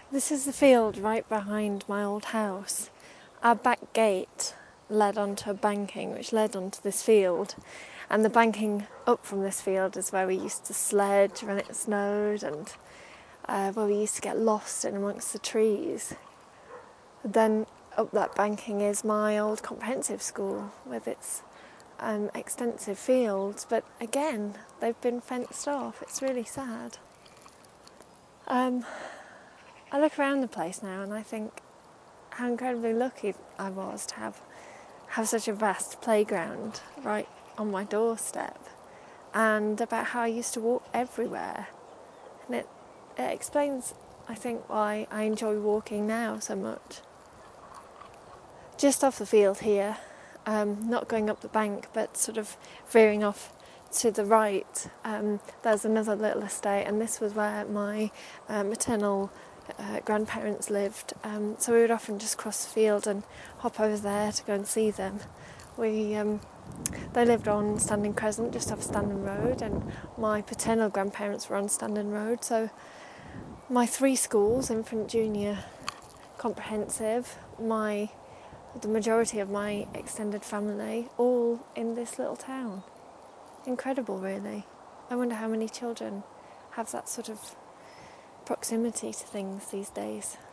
This is the field right behind my old house. Our back gate led onto a banking which led onto this field, and the banking up from this field is where we used to sledge when it snowed, and where we used to get lost in amongst the trees. Then up that banking is my old comprehensive school with its extensive fields, but again they've been fenced off. It's really sad. I look around the place now and I think how incredibly lucky I was to have such a vast playground right on my doorstep, and about how I used to walk everywhere. And it explains, I think, why I enjoy walking now so much. Just off the field here, not going up the bank but sort of veering off to the right, there's another little estate, and this was where my maternal grandparents lived, so we would often just cross the field and hop over there to go and see them. They lived on Standing Crescent, just off Standing Road, and my paternal grandparents were on Standing Road, so my three schools, infant, junior, comprehensive, the majority of my extended family, all in this little town. Incredible, really. I wonder how many children have that sort of proximity to things these days.